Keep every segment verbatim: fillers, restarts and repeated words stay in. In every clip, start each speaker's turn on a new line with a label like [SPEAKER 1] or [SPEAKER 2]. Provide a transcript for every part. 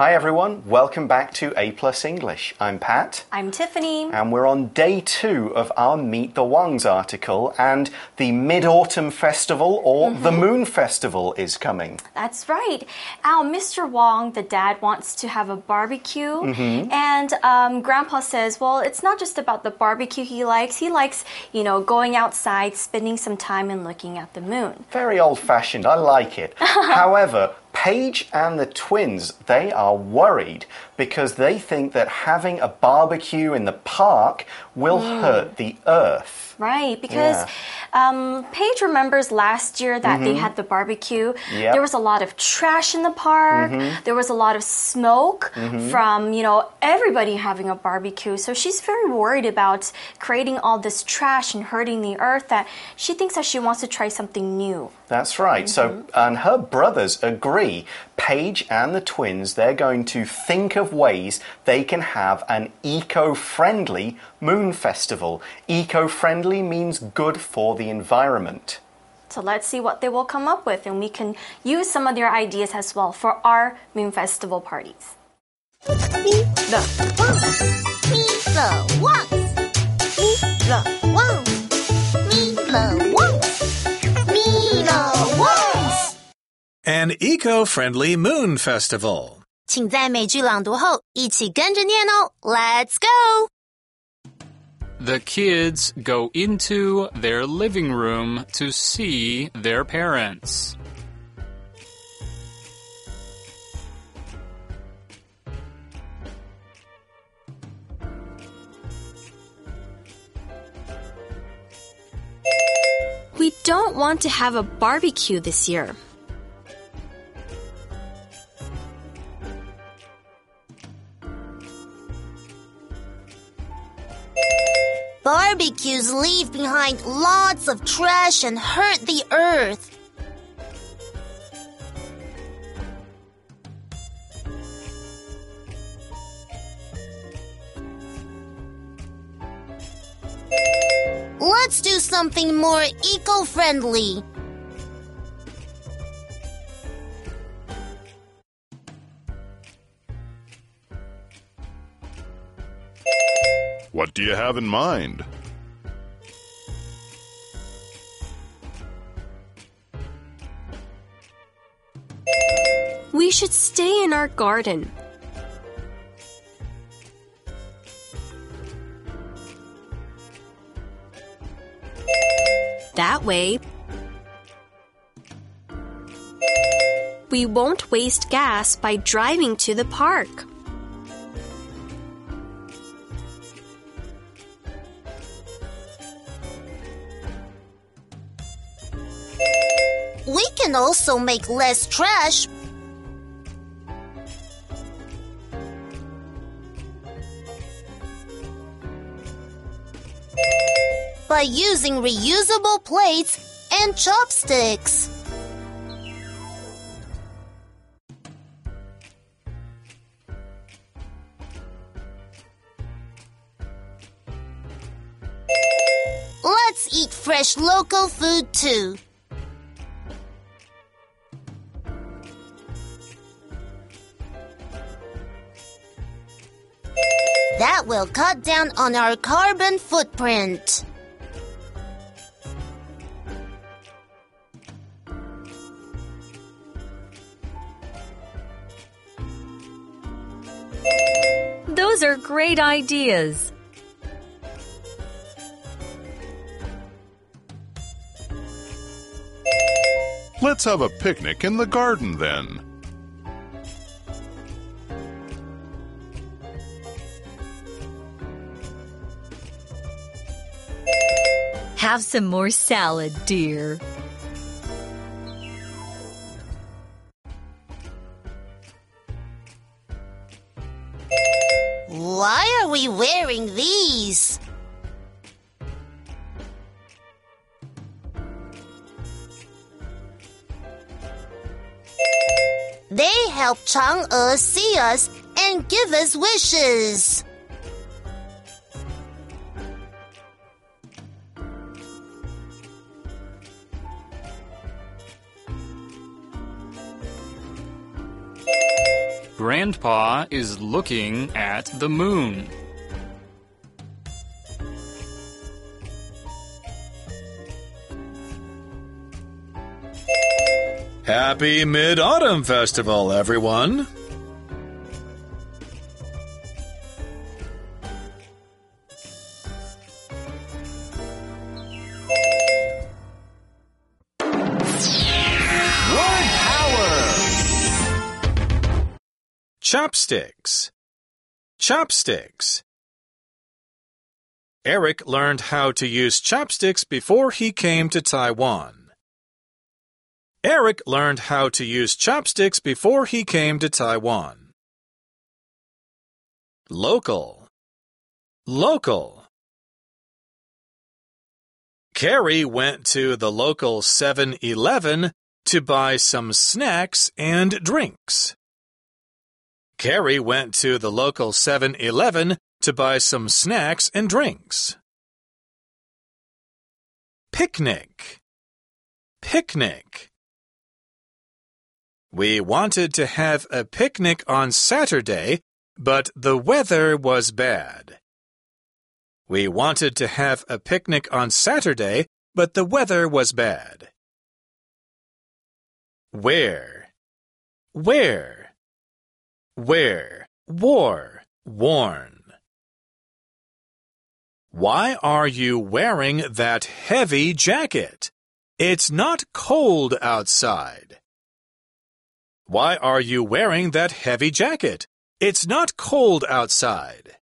[SPEAKER 1] Hi everyone, welcome back to A Plus English. I'm Pat.
[SPEAKER 2] I'm Tiffany.
[SPEAKER 1] And we're on day two of our Meet the Wangs article, and the Mid-Autumn Festival, or mm-hmm. the Moon Festival, is coming.
[SPEAKER 2] That's right. Our Mister Wang, the dad, wants to have a barbecue, mm-hmm. and um, Grandpa says, well, it's not just about the barbecue he likes. He likes, you know, going outside, spending some time and looking at the moon.
[SPEAKER 1] Very old-fashioned. I like it. However, Paige and the twins, they are worried because they think that having a barbecue in the park will mm. hurt the earth.
[SPEAKER 2] Right, because yeah. um, Paige remembers last year that mm-hmm. they had the barbecue. Yep. There was a lot of trash in the park. Mm-hmm. There was a lot of smoke mm-hmm. from, you know, everybody having a barbecue. So she's very worried about creating all this trash and hurting the earth that she thinks that she wants to try something new.
[SPEAKER 1] That's right. Mm-hmm. So, and her brothers agree. Paige and the twins, they're going to think of ways they can have an eco-friendly moon festival. Eco-friendly means good for the environment.
[SPEAKER 2] So let's see what they will come up with, and we can use some of their ideas as well for our moon festival parties.
[SPEAKER 3] Meet the Wangs. Meet the Wangs. Meet the Wangs. Meet the Wangs. Meet the Wangs.
[SPEAKER 4] An eco-friendly moon festival.
[SPEAKER 3] 请在美句朗读后一起跟着念哦。Let's go!
[SPEAKER 5] The kids go into their living room to see their parents.
[SPEAKER 2] We don't want to have a barbecue this year.
[SPEAKER 3] Barbecues leave behind lots of trash and hurt the earth. Let's do something more eco-friendly.
[SPEAKER 6] What do you have in mind?
[SPEAKER 2] We should stay in our garden. That way, we won't waste gas by driving to the park.
[SPEAKER 3] We can also make less trash by using reusable plates and chopsticks. Let's eat fresh local food too. That will cut down on our carbon footprint.
[SPEAKER 2] Those are great ideas.
[SPEAKER 6] Let's have a picnic in the garden then.
[SPEAKER 7] Have some more salad, dear.
[SPEAKER 3] Why are we wearing these? They help Chang'e see us and give us wishes.
[SPEAKER 5] Grandpa is looking at the moon.
[SPEAKER 4] Happy Mid-Autumn Festival, everyone! Chopsticks. Chopsticks. Eric learned how to use chopsticks before he came to Taiwan. Eric learned how to use chopsticks before he came to Taiwan. Local. Local. Carrie went to the local seven eleven to buy some snacks and drinks. Carrie went to the local seven eleven to buy some snacks and drinks. Picnic. Picnic. We wanted to have a picnic on Saturday, but the weather was bad. We wanted to have a picnic on Saturday, but the weather was bad. Where? Where? Wear, wore, worn. Why are you wearing that heavy jacket? It's not cold outside. Why are you wearing that heavy jacket? It's not cold outside.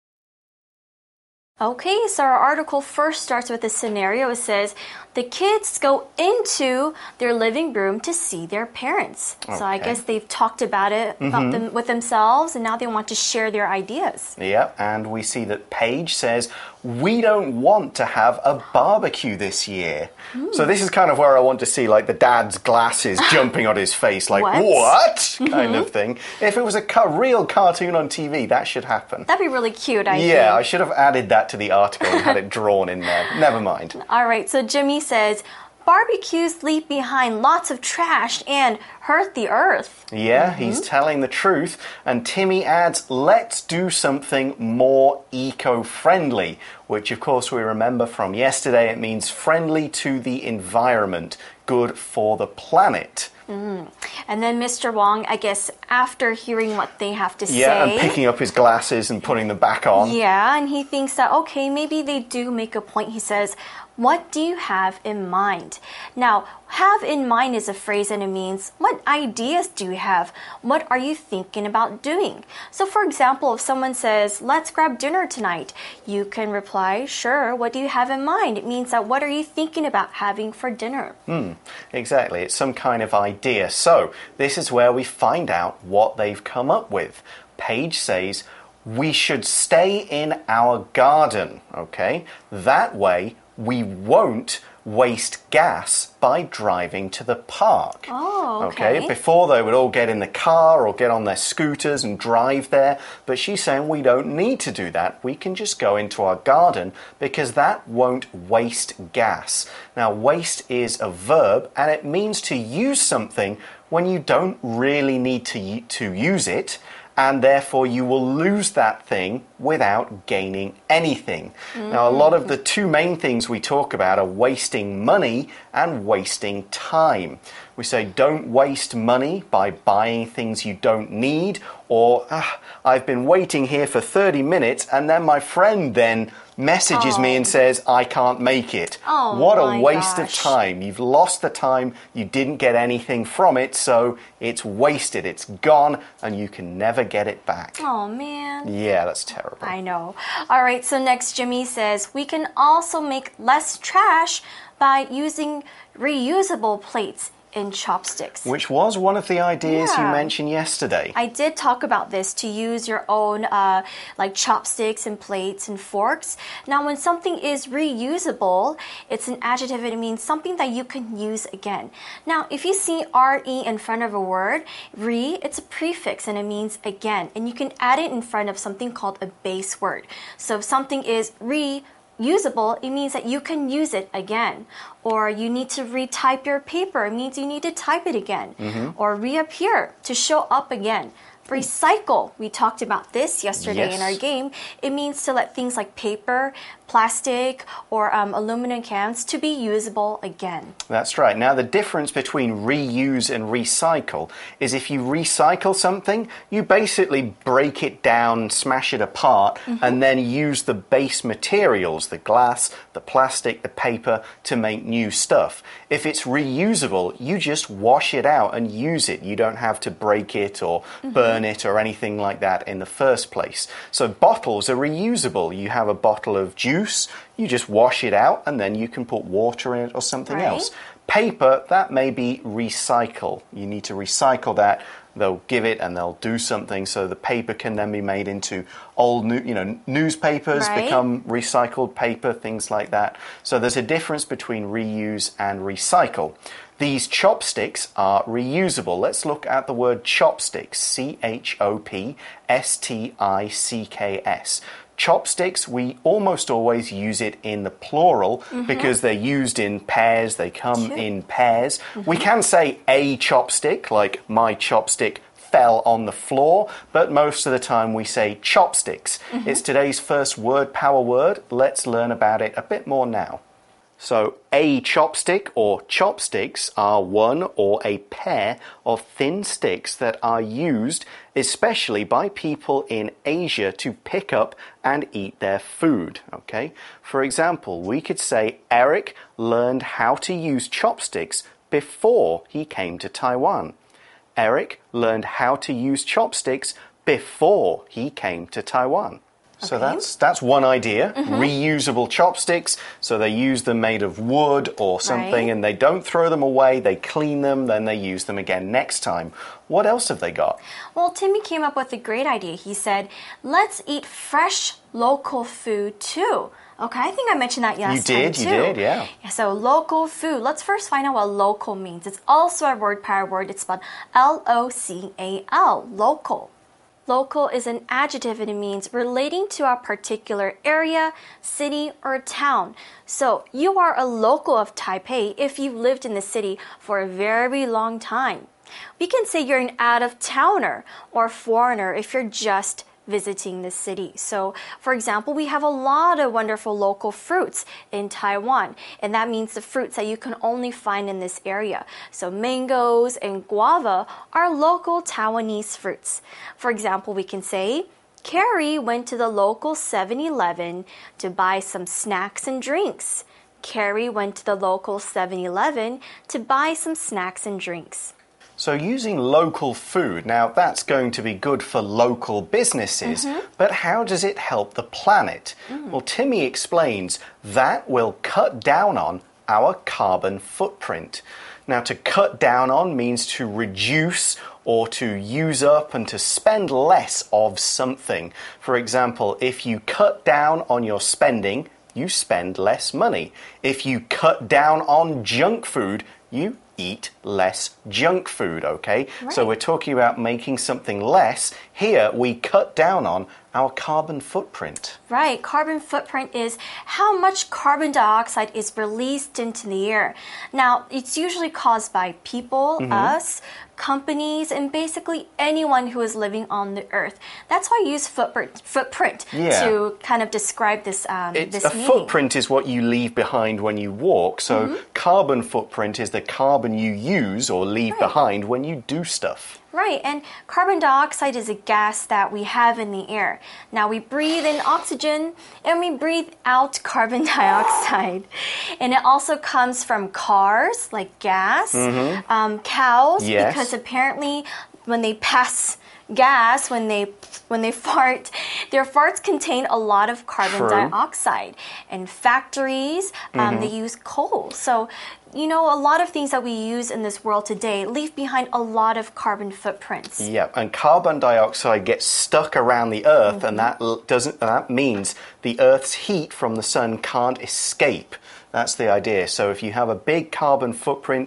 [SPEAKER 2] Okay, so our article first starts with a scenario. It says, the kids go into their living room to see their parents. Okay. So I guess they've talked about it mm-hmm. about them with themselves, and now they want to share their ideas.
[SPEAKER 1] Yeah, and we see that Paige says, we don't want to have a barbecue this year. Mm. So this is kind of where I want to see like the dad's glasses jumping on his face, like, what? what? Mm-hmm. kind of thing. If it was a ca real cartoon on T V, that should happen.
[SPEAKER 2] That'd be really cute, I
[SPEAKER 1] yeah,
[SPEAKER 2] think.
[SPEAKER 1] Yeah, I should have added that to the article and had it drawn in there. Never mind.
[SPEAKER 2] All right, so Jimmy says, barbecues leave behind lots of trash and hurt the earth.
[SPEAKER 1] Yeah,
[SPEAKER 2] mm-hmm.
[SPEAKER 1] he's telling the truth. And Timmy adds, let's do something more eco-friendly, which of course we remember from yesterday. It means friendly to the environment, good for the planet.
[SPEAKER 2] Mm. And then Mister Wong, I guess, after hearing what they have to
[SPEAKER 1] yeah,
[SPEAKER 2] say...
[SPEAKER 1] Yeah, and picking up his glasses and putting them back on.
[SPEAKER 2] Yeah, and he thinks that, okay, maybe they do make a point. He says, what do you have in mind? Now, have in mind is a phrase and it means, what ideas do you have? What are you thinking about doing? So, for example, if someone says, let's grab dinner tonight, you can reply, sure, what do you have in mind? It means that what are you thinking about having for dinner?
[SPEAKER 1] Hmm, exactly. It's some kind of idea. So, this is where we find out what they've come up with. Paige says, we should stay in our garden, okay? That way, we won't waste gas by driving to the park.
[SPEAKER 2] Oh, okay.
[SPEAKER 1] Okay, before they would all get in the car or get on their scooters and drive there, but she's saying we don't need to do that. We can just go into our garden because that won't waste gas. Now, waste is a verb and it means to use something when you don't really need to, to use it, and therefore you will lose that thing without gaining anything. Mm. Now, a lot of the two main things we talk about are wasting money and wasting time. We say don't waste money by buying things you don't need, or ah, I've been waiting here for thirty minutes and then my friend then messages oh. me and says I can't make it.
[SPEAKER 2] Oh,
[SPEAKER 1] what a waste
[SPEAKER 2] gosh.
[SPEAKER 1] of time. You've lost the time, you didn't get anything from it, so it's wasted, it's gone, and you can never get it back.
[SPEAKER 2] Oh, man.
[SPEAKER 1] Yeah, that's terrible.
[SPEAKER 2] I know. All right, so next Jimmy says, we can also make less trash by using reusable plates in chopsticks.
[SPEAKER 1] Which was one of the ideas
[SPEAKER 2] yeah.
[SPEAKER 1] you mentioned yesterday.
[SPEAKER 2] I did talk about this, to use your own uh, like chopsticks and plates and forks. Now, when something is reusable, it's an adjective and it means something that you can use again. Now, if you see re in front of a word, re, it's a prefix and it means again. And you can add it in front of something called a base word. So if something is re usable, it means that you can use it again. Or you need to retype your paper, it means you need to type it again. Mm-hmm. Or reappear, to show up again. Recycle. We talked about this yesterday
[SPEAKER 1] Yes.
[SPEAKER 2] in our game. It means to let things like paper, plastic, or um, aluminum cans to be usable again.
[SPEAKER 1] That's right. Now, the difference between reuse and recycle is if you recycle something, you basically break it down, smash it apart, mm-hmm. and then use the base materials, the glass, the plastic, the paper, to make new stuff. If it's reusable, you just wash it out and use it. You don't have to break it or mm-hmm. burn it or anything like that in the first place. So bottles are reusable. You have a bottle of juice, you just wash it out and then you can put water in it or something
[SPEAKER 2] right.
[SPEAKER 1] else. Paper, that may be recycle. You need to recycle that. They'll give it and they'll do something so the paper can then be made into old, new, you know, newspapers
[SPEAKER 2] right.
[SPEAKER 1] become recycled paper, things like that. So there's a difference between reuse and recycle. These chopsticks are reusable. Let's look at the word chopsticks, C H O P S T I C K S. Chopsticks, we almost always use it in the plural mm-hmm. because they're used in pairs, they come Two. in pairs. Mm-hmm. We can say a chopstick, like my chopstick fell on the floor, but most of the time we say chopsticks. Mm-hmm. It's today's first word power word. Let's learn about it a bit more now. So, a chopstick or chopsticks are one or a pair of thin sticks that are used especially by people in Asia to pick up and eat their food, okay? For example, we could say Eric learned how to use chopsticks before he came to Taiwan. Eric learned how to use chopsticks before he came to Taiwan. So
[SPEAKER 2] okay.
[SPEAKER 1] that's that's one idea,
[SPEAKER 2] mm-hmm.
[SPEAKER 1] reusable chopsticks. So they use them made of wood or something
[SPEAKER 2] right.
[SPEAKER 1] and they don't throw them away, they clean them, then they use them again next time. What else have they got?
[SPEAKER 2] Well, Timmy came up with a great idea. He said, let's eat fresh local food too. Okay, I think I mentioned that last
[SPEAKER 1] you did,
[SPEAKER 2] time too.
[SPEAKER 1] You did, yeah.
[SPEAKER 2] yeah. So local food. Let's first find out what local means. It's also a word power word. It's spelled L O C A L, local. Local is an adjective and it means relating to a particular area, city, or town. So you are a local of Taipei if you've lived in the city for a very long time. We can say you're an out-of-towner or foreigner if you're just visiting the city. So, for example, we have a lot of wonderful local fruits in Taiwan, and that means the fruits that you can only find in this area. So, mangoes and guava are local Taiwanese fruits. For example, we can say, Carrie went to the local seven eleven to buy some snacks and drinks. Carrie went to the local seven eleven to buy some snacks and drinks.
[SPEAKER 1] So using local food, now that's going to be good for local businesses, mm-hmm. but how does it help the planet? Mm. Well, Timmy explains that will cut down on our carbon footprint. Now, to cut down on means to reduce or to use up and to spend less of something. For example, if you cut down on your spending, you spend less money. If you cut down on junk food, you eat less junk food, okay?
[SPEAKER 2] Right.
[SPEAKER 1] So we're talking about making something less. Here, we cut down on our carbon footprint.
[SPEAKER 2] Right. Carbon footprint is how much carbon dioxide is released into the air. Now, it's usually caused by people, mm-hmm. us, companies, and basically anyone who is living on the earth. That's why I use footprint, footprint
[SPEAKER 1] yeah.
[SPEAKER 2] to kind of describe this, um,
[SPEAKER 1] it's,
[SPEAKER 2] this
[SPEAKER 1] a
[SPEAKER 2] meaning.
[SPEAKER 1] footprint is what you leave behind when you walk. So
[SPEAKER 2] mm-hmm.
[SPEAKER 1] carbon footprint is the carbon you use or leave
[SPEAKER 2] right.
[SPEAKER 1] behind when you do stuff.
[SPEAKER 2] Right, and carbon dioxide is a gas that we have in the air. Now we breathe in oxygen and we breathe out carbon dioxide. And it also comes from cars, like gas,
[SPEAKER 1] mm-hmm.
[SPEAKER 2] um, cows,
[SPEAKER 1] yes.
[SPEAKER 2] because apparently when they pass gas, when they when they fart, their farts contain a lot of carbon
[SPEAKER 1] True.
[SPEAKER 2] dioxide. And factories, um,
[SPEAKER 1] mm-hmm.
[SPEAKER 2] they use coal. So, you know, a lot of things that we use in this world today leave behind a lot of carbon footprints.
[SPEAKER 1] Yeah, and carbon dioxide gets stuck around the Earth,
[SPEAKER 2] mm-hmm.
[SPEAKER 1] and that doesn't. That means the Earth's heat from the sun can't escape. That's the idea. So if you have a big carbon footprint,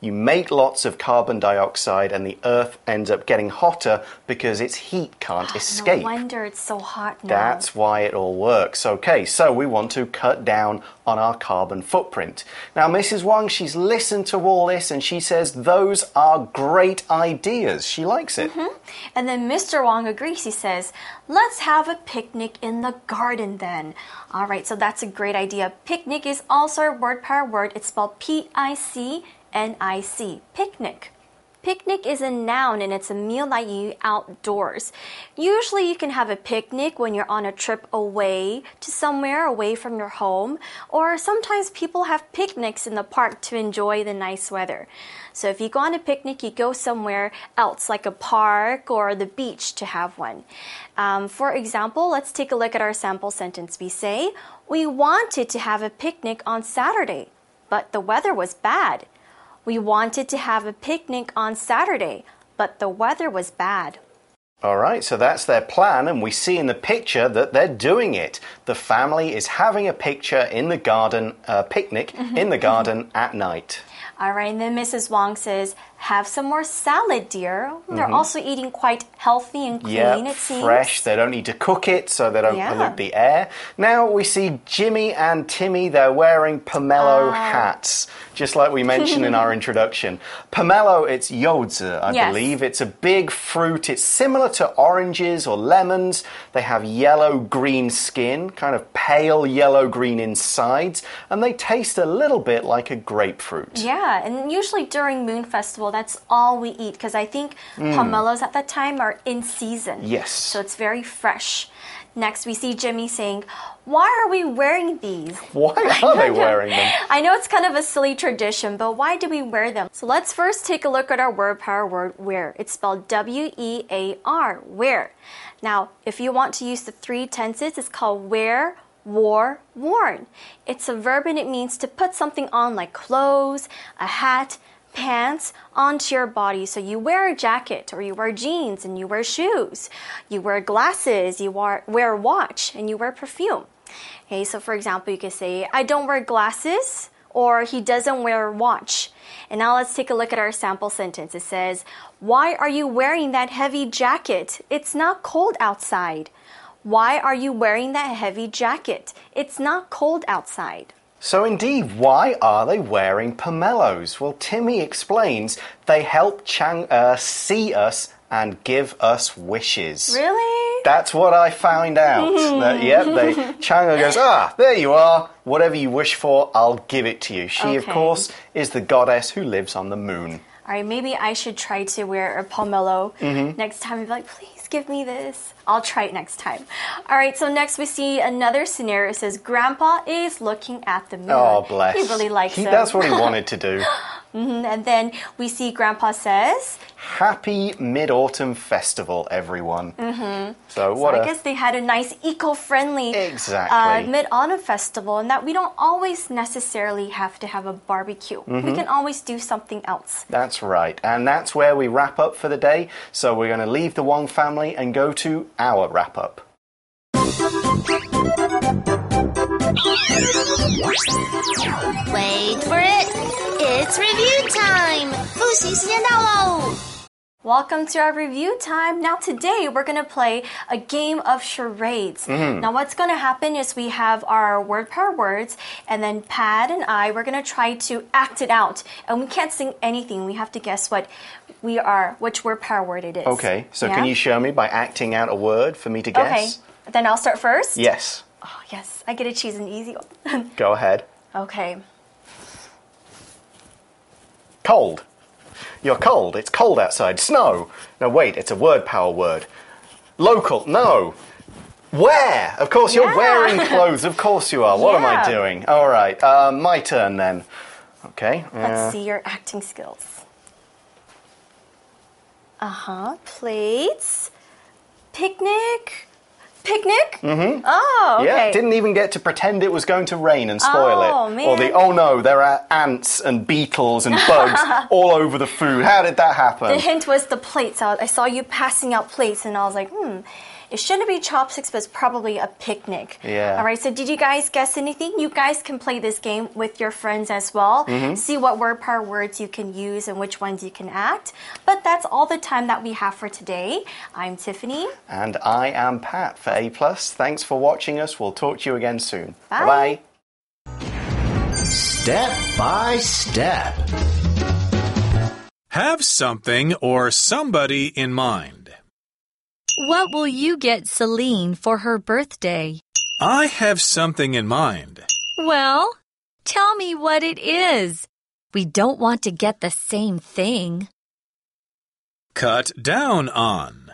[SPEAKER 1] You make lots of carbon dioxide and the Earth ends up getting hotter because its heat can't escape.
[SPEAKER 2] No wonder it's so hot now.
[SPEAKER 1] That's why it all works. Okay, so we want to cut down on our carbon footprint. Now, Missus Wang, she's listened to all this and she says those are great ideas. She likes it.
[SPEAKER 2] Mm-hmm. And then Mister Wang agrees. He says, let's have a picnic in the garden then. All right, so that's a great idea. Picnic is also a word power word. It's spelled P I C N I C. Picnic. Picnic is a noun and it's a meal that you eat outdoors. Usually you can have a picnic when you're on a trip away to somewhere away from your home, or sometimes people have picnics in the park to enjoy the nice weather. So if you go on a picnic, you go somewhere else like a park or the beach to have one. Um, for example, let's take a look at our sample sentence. We say, we wanted to have a picnic on Saturday, but the weather was bad. We wanted to have a picnic on Saturday, but the weather was bad.
[SPEAKER 1] All right, so that's their plan, and we see in the picture that they're doing it. The family is having a picture in the garden, uh, picnic in the garden at night.
[SPEAKER 2] All right, and then Missus Wang says, have some more salad, dear. They're mm-hmm. also eating quite healthy and clean,
[SPEAKER 1] yeah,
[SPEAKER 2] it seems.
[SPEAKER 1] Fresh. They don't need to cook it, so they don't yeah. pollute the air. Now we see Jimmy and Timmy, they're wearing pomelo uh. hats, just like we mentioned in our introduction. Pomelo, it's yozi, I yes. believe. It's a big fruit. It's similar to oranges or lemons. They have yellow-green skin, kind of pale yellow-green insides, and they taste a little bit like a grapefruit.
[SPEAKER 2] Yeah, and usually during Moon Festival, that's all we eat because I think mm. pomelos at that time are in season.
[SPEAKER 1] Yes.
[SPEAKER 2] So it's very fresh. Next, we see Jimmy saying, why are we wearing these?
[SPEAKER 1] Why are they wearing them?
[SPEAKER 2] I know it's kind of a silly tradition, but why do we wear them? So let's first take a look at our word power word wear. It's spelled W E A R, wear. Now, if you want to use the three tenses, it's called wear, wore, worn. It's a verb and it means to put something on like clothes, a hat, pants onto your body. So you wear a jacket or you wear jeans and you wear shoes. You wear glasses, you wear, wear a watch, and you wear perfume. Okay, so for example, you could say, I don't wear glasses, or he doesn't wear a watch. And now let's take a look at our sample sentence. It says, why are you wearing that heavy jacket? It's not cold outside. Why are you wearing that heavy jacket? It's not cold outside.
[SPEAKER 1] So indeed, why are they wearing pomelos? Well, Timmy explains they help Chang uh, see us and give us wishes.
[SPEAKER 2] Really?
[SPEAKER 1] That's what I found out. that, yep, they, Chang'e goes, ah, there you are. Whatever you wish for, I'll give it to you. She, okay. of course, is the goddess who lives on the moon.
[SPEAKER 2] All right, maybe I should try to wear a pomelo mm-hmm. next time. I'd be like, please give me this. I'll try it next time. All right, so next we see another scenario. It says, Grandpa is looking at the moon.
[SPEAKER 1] Oh, bless.
[SPEAKER 2] He really likes
[SPEAKER 1] he,
[SPEAKER 2] it.
[SPEAKER 1] That's what he wanted to do.
[SPEAKER 2] mm-hmm. And then we see Grandpa says,
[SPEAKER 1] Happy Mid-Autumn Festival, everyone.
[SPEAKER 2] Mm-hmm.
[SPEAKER 1] So what
[SPEAKER 2] so
[SPEAKER 1] a...
[SPEAKER 2] I guess they had a nice eco-friendly
[SPEAKER 1] exactly.
[SPEAKER 2] uh, Mid-Autumn Festival, and that we don't always necessarily have to have a barbecue. Mm-hmm. We can always do something else.
[SPEAKER 1] That's right. And that's where we wrap up for the day. So we're going to leave the Wong family and go to our wrap-up.
[SPEAKER 3] Wait for it. It's review time. 复习时间到喽.
[SPEAKER 2] Welcome to our review time. Now today we're going to play a game of charades. Mm-hmm. Now what's going to happen is we have our word power words, and then Pat and I, we're going to try to act it out. And we can't sing anything. We have to guess what we are, which word power word it is.
[SPEAKER 1] Okay, so
[SPEAKER 2] yeah?
[SPEAKER 1] can you show me by acting out a word for me to guess?
[SPEAKER 2] Okay, then I'll start first?
[SPEAKER 1] Yes.
[SPEAKER 2] Oh, yes, I get to choose an easy one.
[SPEAKER 1] Go ahead.
[SPEAKER 2] Okay.
[SPEAKER 1] Cold. You're cold. It's cold outside. Snow. No, wait, it's a word power word. Local. No. Wear. Of course, you're yeah. wearing clothes. Of course you are. What yeah. am I doing? All right. Uh, my turn then. Okay.
[SPEAKER 2] Let's
[SPEAKER 1] uh,
[SPEAKER 2] see your acting skills. Uh-huh. Plates. Picnic. Picnic?
[SPEAKER 1] Mm-hmm.
[SPEAKER 2] Oh, okay.
[SPEAKER 1] Yeah, didn't even get to pretend it was going to rain and spoil
[SPEAKER 2] oh,
[SPEAKER 1] it.
[SPEAKER 2] Man.
[SPEAKER 1] Or the, oh no, there are ants and beetles and bugs all over the food. How did that happen?
[SPEAKER 2] The hint was the plates. I saw you passing out plates and I was like, hmm, It shouldn't be chopsticks, but it's probably a picnic.
[SPEAKER 1] Yeah.
[SPEAKER 2] All right, so did you guys guess anything? You guys can play this game with your friends as well. Mm-hmm. See what word par words you can use and which ones you can act. But that's all the time that we have for today. I'm Tiffany.
[SPEAKER 1] And I am Pat for A plus. Thanks for watching us. We'll talk to you again soon.
[SPEAKER 2] Bye.
[SPEAKER 1] Bye.
[SPEAKER 8] Step by step.
[SPEAKER 4] Have something or somebody in mind.
[SPEAKER 7] What will you get Celine for her birthday?
[SPEAKER 4] I have something in mind.
[SPEAKER 7] Well, tell me what it is. We don't want to get the same thing.
[SPEAKER 4] Cut down on.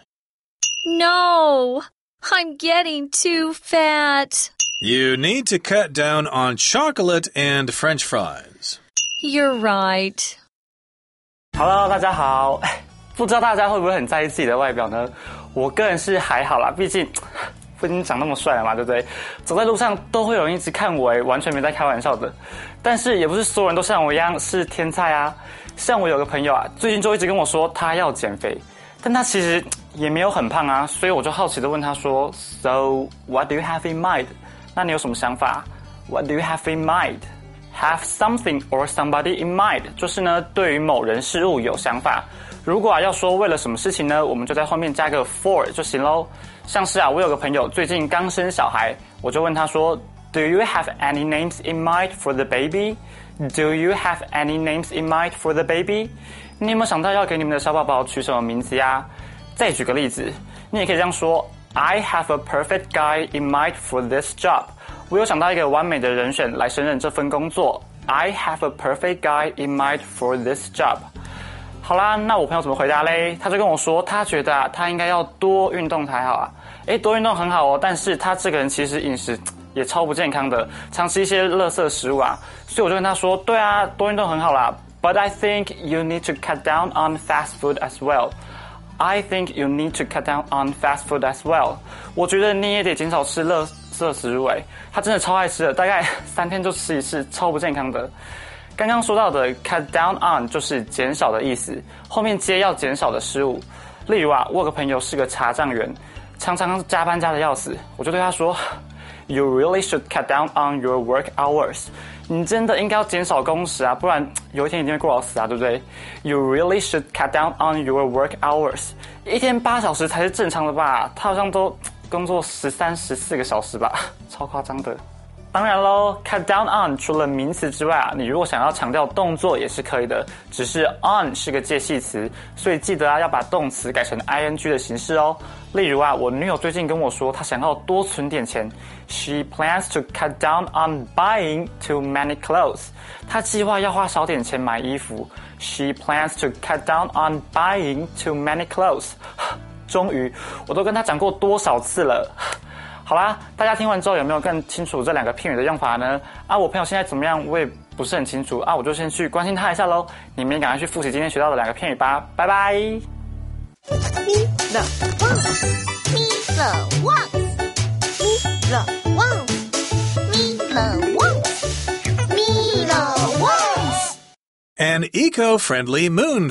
[SPEAKER 7] No, I'm getting too fat.
[SPEAKER 4] You need to cut down on chocolate and French fries.
[SPEAKER 7] You're right.
[SPEAKER 9] Hello， 大家好。不知道大家会不会很在意自己的外表呢？我个人是还好啦，毕竟我已经长那么帅了嘛，对不对？走在路上都会有人一直看我，完全没在开玩笑的。但是也不是所有人都像我一样是天才啊。像我有个朋友啊，最近就一直跟我说他要减肥，但他其实也没有很胖啊，所以我就好奇的问他说 ，So what do you have in mind？ 那你有什么想法 ？What do you have in mind？Have something or somebody in mind， 就是呢，对于某人事物有想法。如果啊要说为了什么事情呢，我们就在后面加个 for 就行咯。像是啊，我有个朋友最近刚生小孩，我就问他说 ，Do you have any names in mind for the baby? Do you have any names in mind for the baby? 你有没有想到要给你们的小宝宝取什么名字呀？再举个例子，你也可以这样说 ，I have a perfect guy in mind for this job。我有想到一个完美的人选来胜任这份工作。I have a perfect guy in mind for this job。好啦，那我朋友怎么回答嘞？他就跟我说，他觉得啊，他应该要多运动才好啊。诶，多运动很好哦，但是他这个人其实饮食也超不健康的，常吃一些垃圾食物啊。所以我就跟他说，对啊，多运动很好啦。But I think you need to cut down on fast food as well.I think you need to cut down on fast food as well. 我觉得你也得减少吃垃圾食物诶，他真的超爱吃的，大概三天就吃一次，超不健康的。刚刚说到的 cut down on 就是减少的意思，后面接要减少的事物。例如啊，我有个朋友是个茶账员，常常加班加的要死，我就对他说 ，You really should cut down on your work hours. 你真的应该要减少工时啊，不然有一天一定会过劳死啊，对不对 ？You really should cut down on your work hours. 一天八小时才是正常的吧？他好像都工作十三、十四个小时吧，超夸张的。当然咯 cut down on 除了名词之外啊，你如果想要强调动作也是可以的，只是 on 是个介系词，所以记得啊要把动词改成 ing 的形式哦。例如啊，我女友最近跟我说她想要多存点钱 ，She plans to cut down on buying too many clothes。她计划要花少点钱买衣服 ，She plans to cut down on buying too many clothes。终于，我都跟她讲过多少次了。好啦，大家听完之后有没有更清楚这两个片语的用法呢？啊，我朋友现在怎么样，我也不是很清楚啊，我就先去关心他一下咯。你们也赶快去复习今天学到的两个片语吧，拜拜。
[SPEAKER 3] Me the ones, me the ones, me the ones, me the ones, me the ones.
[SPEAKER 4] An eco-friendly moon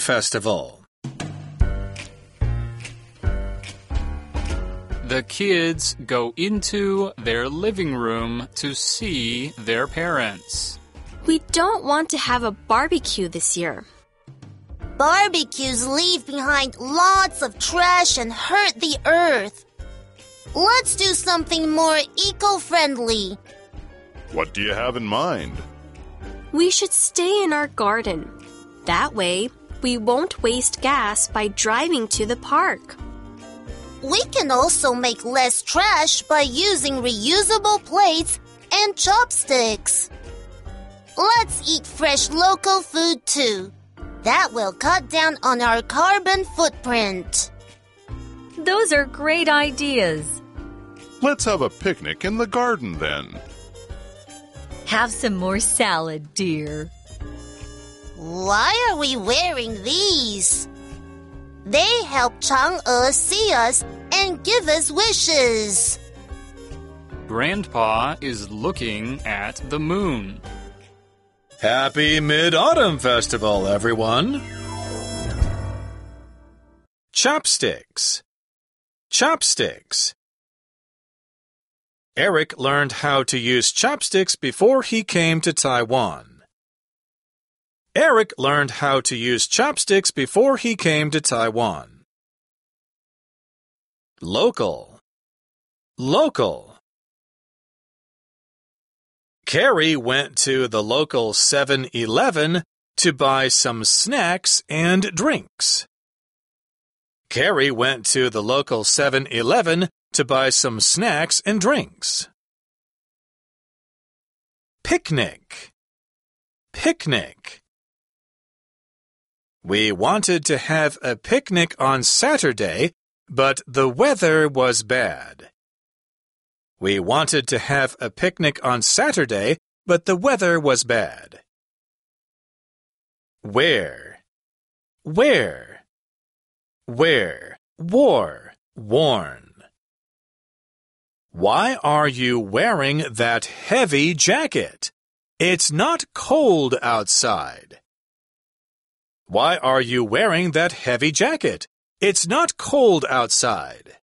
[SPEAKER 4] festival.The kids go into their living room to see their parents.
[SPEAKER 2] We don't want to have a barbecue this year.
[SPEAKER 3] Barbecues leave behind lots of trash and hurt the earth. Let's do something more eco-friendly.
[SPEAKER 6] What do you have in mind?
[SPEAKER 2] We should stay in our garden. That way, we won't waste gas by driving to the park.We
[SPEAKER 3] can also make less trash by using reusable plates and chopsticks. Let's eat fresh local food too. That will cut down on our carbon footprint.
[SPEAKER 7] Those are great ideas.
[SPEAKER 6] Let's have a picnic in the garden then.
[SPEAKER 7] Have some more salad, dear.
[SPEAKER 3] Why are we wearing these?They help Chang'e see us and give us wishes.
[SPEAKER 5] Grandpa is looking at the moon.
[SPEAKER 4] Happy Mid-Autumn Festival, everyone! Chopsticks. Chopsticks. Eric learned how to use chopsticks before he came to Taiwan. Eric learned how to use chopsticks before he came to Taiwan. Local. Local. Carrie went to the local seven eleven to buy some snacks and drinks. Carrie went to the local seven eleven to buy some snacks and drinks. Picnic. Picnic. We wanted to have a picnic on Saturday, but the weather was bad. We wanted to have a picnic on Saturday, but the weather was bad. Wear. Wear. Wear. Wore. Worn. Why are you wearing that heavy jacket? It's not cold outside. Why are you wearing that heavy jacket? It's not cold outside.